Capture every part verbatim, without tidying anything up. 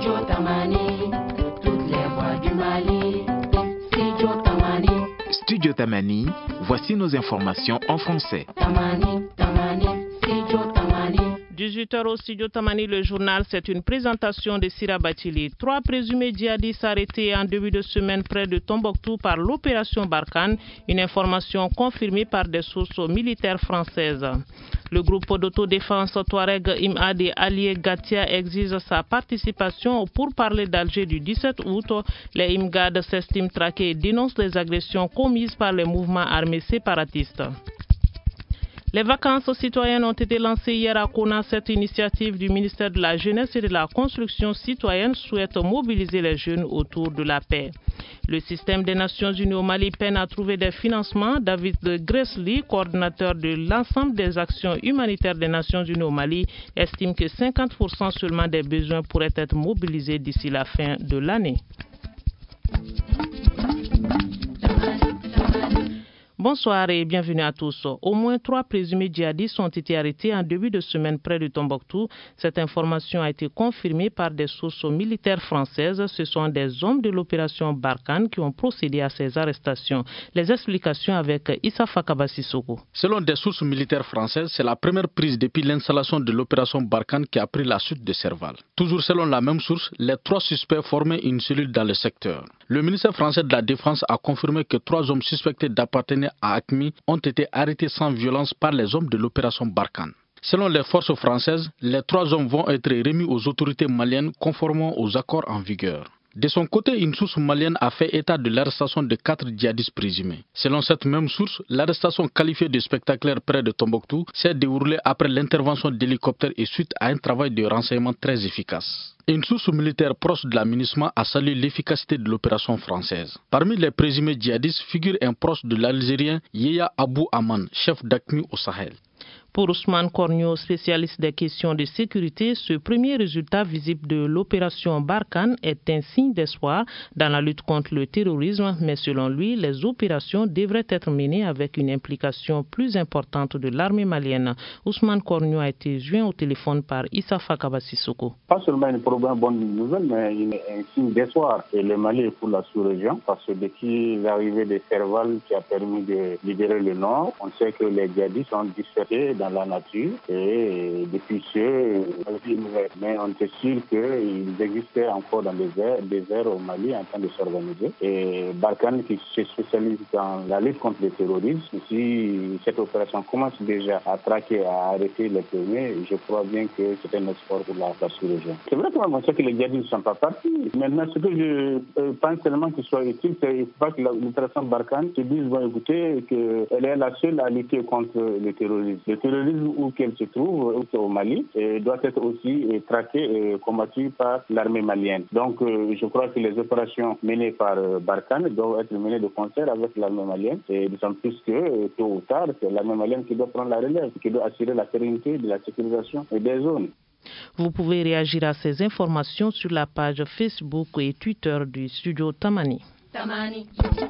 Studio Tamani, toutes les voix du Mali. Studio Tamani. Studio Tamani, voici nos informations en français. Tamani, Tamani, Studio Tamani. dix-huit heures au Studio Tamani, le journal, c'est une présentation de Sira Batili. Trois présumés djihadistes arrêtés en début de semaine près de Tombouctou par l'opération Barkhane, une information confirmée par des sources militaires françaises. Le groupe d'autodéfense Touareg Imad et allié Gatia exige sa participation pour parler d'Alger du dix-sept août. Les Imgad s'estiment traqués et dénoncent les agressions commises par les mouvements armés séparatistes. Les vacances citoyennes ont été lancées hier à Kona. Cette initiative du ministère de la Jeunesse et de la Construction citoyenne souhaite mobiliser les jeunes autour de la paix. Le système des Nations Unies au Mali peine à trouver des financements. David Gressly, coordinateur de l'ensemble des actions humanitaires des Nations Unies au Mali, estime que cinquante pour cent seulement des besoins pourraient être mobilisés d'ici la fin de l'année. Bonsoir et bienvenue à tous. Au moins trois présumés djihadistes ont été arrêtés en début de semaine près de Tombouctou. Cette information a été confirmée par des sources militaires françaises. Ce sont des hommes de l'opération Barkhane qui ont procédé à ces arrestations. Les explications avec Issa Fakaba Sissoko. Selon des sources militaires françaises, c'est la première prise depuis l'installation de l'opération Barkhane qui a pris la suite de Serval. Toujours selon la même source, les trois suspects formaient une cellule dans le secteur. Le ministère français de la Défense a confirmé que trois hommes suspectés d'appartenir à A Q M I ont été arrêtés sans violence par les hommes de l'opération Barkhane. Selon les forces françaises, les trois hommes vont être remis aux autorités maliennes conformément aux accords en vigueur. De son côté, une source malienne a fait état de l'arrestation de quatre djihadistes présumés. Selon cette même source, l'arrestation qualifiée de spectaculaire près de Tombouctou s'est déroulée après l'intervention d'hélicoptères et suite à un travail de renseignement très efficace. Une source militaire proche de la MINUSMA a salué l'efficacité de l'opération française. Parmi les présumés djihadistes figure un proche de l'Algérien Yehya Abou Aman, chef d'A Q M I au Sahel. Pour Ousmane Kornio, spécialiste des questions de sécurité, ce premier résultat visible de l'opération Barkhane est un signe d'espoir dans la lutte contre le terrorisme, mais selon lui, les opérations devraient être menées avec une implication plus importante de l'armée malienne. Ousmane Kornio a été joint au téléphone par Issa Fakaba Sissoko. Pas seulement une bonne nouvelle, mais un signe d'espoir. Et le Mali est pour la sous-région, parce que depuis l'arrivée de Serval qui a permis de libérer le nord, on sait que les djihadistes sont dispersés dans la nature et depuis ce, mais on est sûr qu'ils existaient encore dans les airs, des airs au Mali en train de s'organiser. Et Barkhane qui se spécialise dans la lutte contre le terrorisme, si cette opération commence déjà à traquer, à arrêter les premiers, je crois bien que c'est un espoir pour la, la sous-région. C'est vrai que on sait que les djihadistes ne sont pas partis. Maintenant, ce que je pense seulement qu'il soit utile, c'est pas que l'opération Barkhane se dise, bon, écoutez, qu'elle est la seule à lutter contre le terrorisme. Le terrorisme où qu'elle se trouve, au Mali, et doit être aussi traqué et combattu par l'armée malienne. Donc, euh, je crois que les opérations menées par euh, Barkhane doivent être menées de concert avec l'armée malienne. Et d'autant plus que, euh, tôt ou tard, c'est l'armée malienne qui doit prendre la relève, qui doit assurer la sérénité de la sécurisation des zones. Vous pouvez réagir à ces informations sur la page Facebook et Twitter du studio Tamani. Tamani.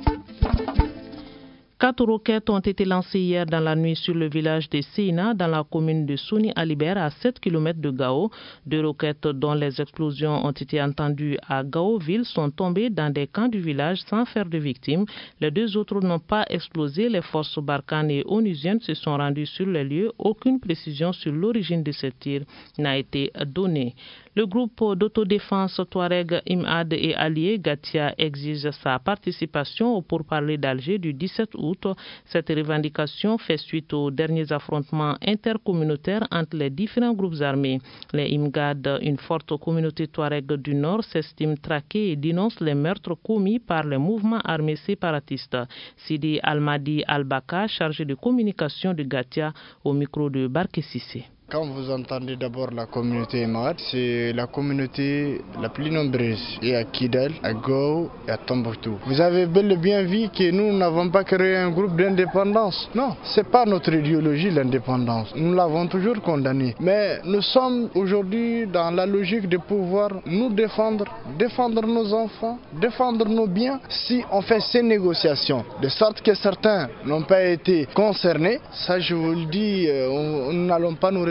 Quatre roquettes ont été lancées hier dans la nuit sur le village de Seina, dans la commune de Souni Alibert, à sept kilomètres de Gao. Deux roquettes dont les explosions ont été entendues à Gaoville sont tombées dans des camps du village sans faire de victimes. Les deux autres n'ont pas explosé. Les forces Barkhane et onusiennes se sont rendues sur les lieux. Aucune précision sur l'origine de ces tirs n'a été donnée. Le groupe d'autodéfense Touareg Imad et allié Gatia exige sa participation au pourparlers d'Alger du dix-sept août. Cette revendication fait suite aux derniers affrontements intercommunautaires entre les différents groupes armés. Les Imgad, une forte communauté Touareg du Nord, s'estiment traqués et dénoncent les meurtres commis par les mouvements armés séparatistes. Sidi Almadi Al-Baka, chargé de communication de Gatia, au micro de Barké Sissé. Quand vous entendez d'abord la communauté Imad, c'est la communauté la plus nombreuse. Et à Kidal, à Gao et à Tombouctou. Vous avez bel et bien vu que nous n'avons pas créé un groupe d'indépendance. Non, ce n'est pas notre idéologie l'indépendance. Nous l'avons toujours condamnée. Mais nous sommes aujourd'hui dans la logique de pouvoir nous défendre, défendre nos enfants, défendre nos biens. Si on fait ces négociations, de sorte que certains n'ont pas été concernés, ça je vous le dis, nous n'allons pas nous retrouver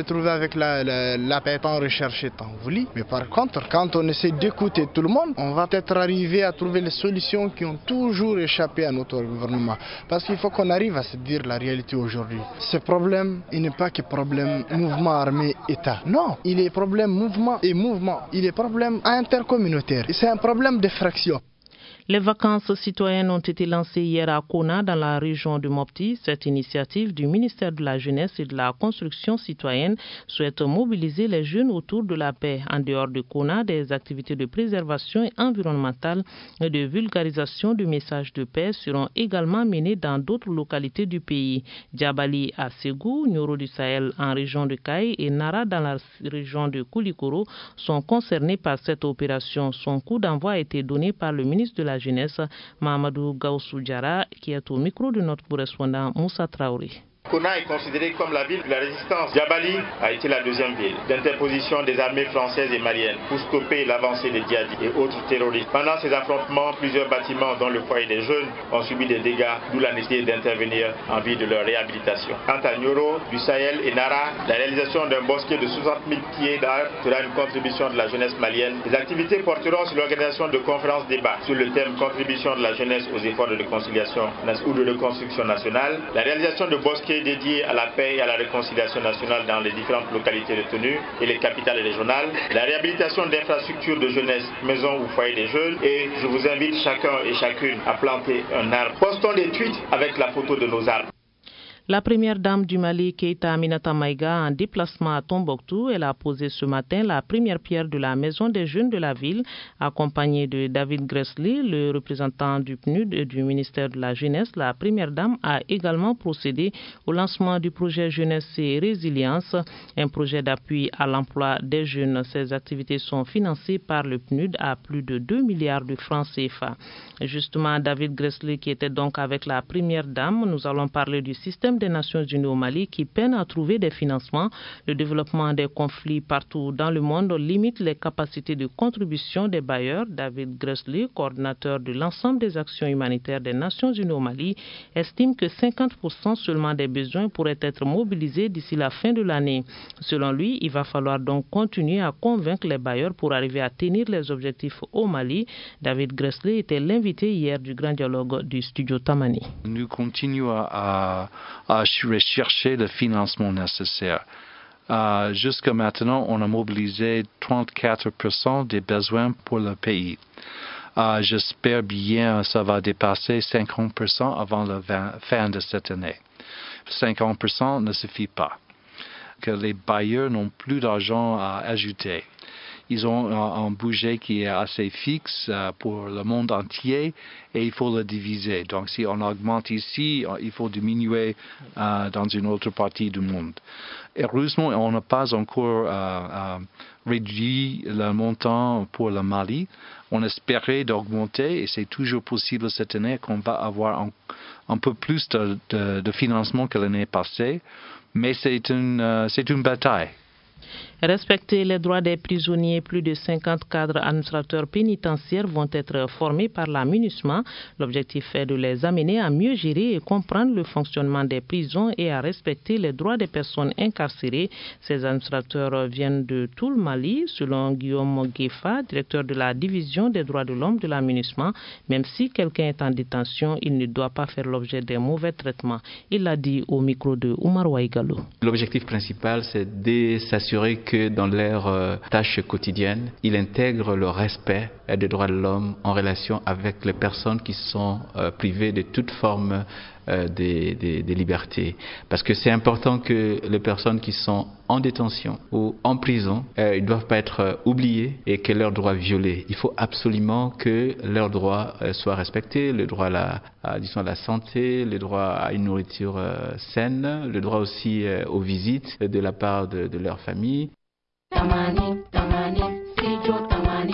retrouver avec la, la, la paix tant recherchée, tant voulue. Mais par contre, quand on essaie d'écouter tout le monde, on va peut-être arriver à trouver les solutions qui ont toujours échappé à notre gouvernement. Parce qu'il faut qu'on arrive à se dire la réalité aujourd'hui. Ce problème, il n'est pas que problème mouvement armé-État. Non, il est problème mouvement et mouvement. Il est problème intercommunautaire. C'est un problème de fraction. Les vacances citoyennes ont été lancées hier à Kona, dans la région de Mopti. Cette initiative du ministère de la Jeunesse et de la Construction citoyenne souhaite mobiliser les jeunes autour de la paix. En dehors de Kona, des activités de préservation environnementale et de vulgarisation du message de paix seront également menées dans d'autres localités du pays. Djabali à Ségou, Nyoro du Sahel en région de Kaï et Nara dans la région de Koulikoro sont concernés par cette opération. Son coup d'envoi a été donné par le ministre de la Jeunesse, Mahamadou Gaussou Diarra, qui est au micro de notre correspondant Moussa Traoré. Kona est considérée comme la ville de la résistance. Djabali a été la deuxième ville d'interposition des armées françaises et maliennes pour stopper l'avancée des djihadistes et autres terroristes. Pendant ces affrontements, plusieurs bâtiments, dont le foyer des jeunes, ont subi des dégâts, d'où la nécessité d'intervenir en vue de leur réhabilitation. Quant à Nyoro, du Sahel et Nara, la réalisation d'un bosquet de soixante mille pieds d'arbres sera une contribution de la jeunesse malienne. Les activités porteront sur l'organisation de conférences débats sur le thème contribution de la jeunesse aux efforts de réconciliation ou de reconstruction nationale, la réalisation de bosquets dédié à la paix et à la réconciliation nationale dans les différentes localités retenues et les capitales régionales, la réhabilitation d'infrastructures de jeunesse, maisons ou foyers des jeunes, et je vous invite chacun et chacune à planter un arbre. Postons des tweets avec la photo de nos arbres. La première dame du Mali, Keïta Aminata Maïga, en déplacement à Tombouctou, elle a posé ce matin la première pierre de la maison des jeunes de la ville, accompagnée de David Gressly, le représentant du P N U D et du ministère de la Jeunesse. La première dame a également procédé au lancement du projet Jeunesse et Résilience, un projet d'appui à l'emploi des jeunes. Ces activités sont financées par le P N U D à plus de deux milliards de francs C F A. Justement, David Gressly, qui était donc avec la première dame, nous allons parler du système des Nations Unies au Mali qui peine à trouver des financements. Le développement des conflits partout dans le monde limite les capacités de contribution des bailleurs. David Gressly, coordinateur de l'ensemble des actions humanitaires des Nations Unies au Mali, estime que cinquante pour cent seulement des besoins pourraient être mobilisés d'ici la fin de l'année. Selon lui, il va falloir donc continuer à convaincre les bailleurs pour arriver à tenir les objectifs au Mali. David Gressly était l'invité hier du grand dialogue du studio Tamani. Nous continuons à à rechercher le financement nécessaire. Euh, jusqu'à maintenant, on a mobilisé trente-quatre pour cent des besoins pour le pays. Euh, j'espère bien que ça va dépasser cinquante pour cent avant la fin de cette année. cinquante pour cent ne suffit pas. Que les bailleurs n'ont plus d'argent à ajouter. Ils ont un budget qui est assez fixe pour le monde entier et il faut le diviser. Donc si on augmente ici, il faut diminuer euh, dans une autre partie du monde. Heureusement, on n'a pas encore euh, euh, réduit le montant pour le Mali. On espérait d'augmenter et c'est toujours possible cette année qu'on va avoir un, un peu plus de, de, de financement que l'année passée. Mais c'est une, euh, c'est une bataille. Respecter les droits des prisonniers, plus de cinquante cadres administrateurs pénitentiaires vont être formés par la MINUSMA. L'objectif est de les amener à mieux gérer et comprendre le fonctionnement des prisons et à respecter les droits des personnes incarcérées. Ces administrateurs viennent de tout le Mali, selon Guillaume Guefa, directeur de la division des droits de l'homme de la MINUSMA. Même si quelqu'un est en détention, il ne doit pas faire l'objet d'un mauvais traitement. Il l'a dit au micro de Oumar Ouaïgalou. L'objectif principal, c'est de s'assurer que dans leurs euh, tâches quotidiennes, ils intègrent le respect euh, des droits de l'homme en relation avec les personnes qui sont euh, privées de toute forme euh, de, de, de liberté. Parce que c'est important que les personnes qui sont en détention ou en prison, euh, ils ne doivent pas être euh, oubliés et que leurs droits violés. Il faut absolument que leurs droits euh, soient respectés, le droit à la, à, disons, à la santé, le droit à une nourriture euh, saine, le droit aussi euh, aux visites de la part de, de leur famille. À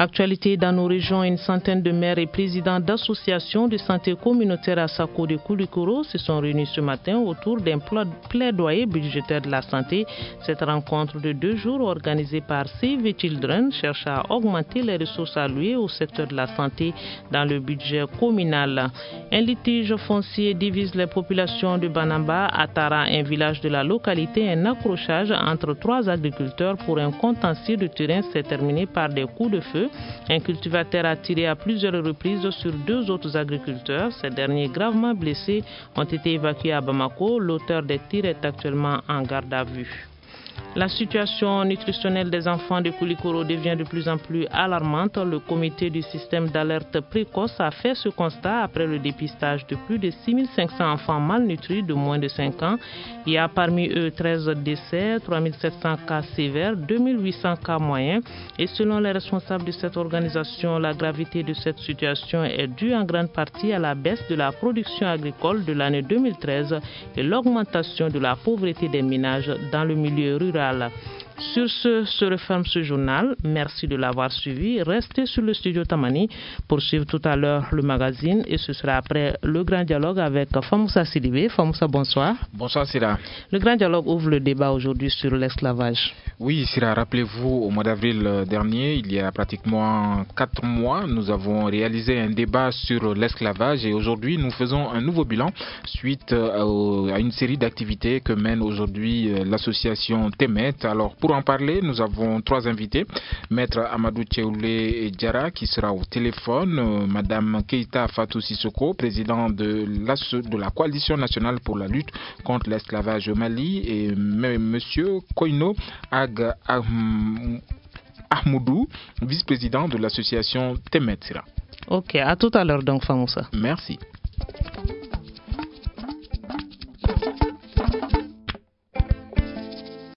Actualité dans nos régions, une centaine de maires et présidents d'associations de santé communautaire à Sako de Koulikoro se sont réunis ce matin autour d'un plaidoyer budgétaire de la santé. Cette rencontre de deux jours organisée par Save the Children cherche à augmenter les ressources allouées au secteur de la santé dans le budget communal. Un litige foncier divise les populations de Banamba. À Tara, un village de la localité, un accrochage entre trois agriculteurs pour un contentieux de terrain s'est terminé par des coups de feu. Un cultivateur a tiré à plusieurs reprises sur deux autres agriculteurs. Ces derniers, gravement blessés, ont été évacués à Bamako. L'auteur des tirs est actuellement en garde à vue. La situation nutritionnelle des enfants de Koulikoro devient de plus en plus alarmante. Le comité du système d'alerte précoce a fait ce constat après le dépistage de plus de six mille cinq cents enfants malnutris de moins de cinq ans. Il y a parmi eux treize décès, trois mille sept cents cas sévères, deux mille huit cents cas moyens. Et selon les responsables de cette organisation, la gravité de cette situation est due en grande partie à la baisse de la production agricole de l'année deux mille treize et l'augmentation de la pauvreté des ménages dans le milieu rural. Sur ce, se referme ce journal. Merci de l'avoir suivi. Restez sur le studio Tamani pour suivre tout à l'heure le magazine et ce sera après le grand dialogue avec Famoussa Sidibé. Famoussa, bonsoir. Bonsoir Sira. Le grand dialogue ouvre le débat aujourd'hui sur l'esclavage. Oui Sira, rappelez-vous, au mois d'avril dernier, il y a pratiquement quatre mois, nous avons réalisé un débat sur l'esclavage et aujourd'hui nous faisons un nouveau bilan suite à une série d'activités que mène aujourd'hui l'association Temet. Alors pour en parler, nous avons trois invités. Maître Amadou Tcheoulé Diara qui sera au téléphone, euh, Madame Keita Fatou Sissoko, président de la, de la Coalition nationale pour la lutte contre l'esclavage au Mali, et M. Monsieur Koino Ag Ahmoudou, vice-président de l'association Temet Sira. Ok, à tout à l'heure donc Famoussa. Merci.